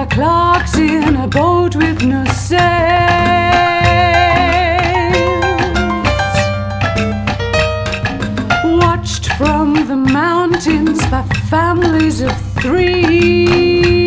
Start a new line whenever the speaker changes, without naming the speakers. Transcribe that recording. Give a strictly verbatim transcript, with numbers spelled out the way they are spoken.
by clocks in a boat with no sails, watched from the mountains by families of three.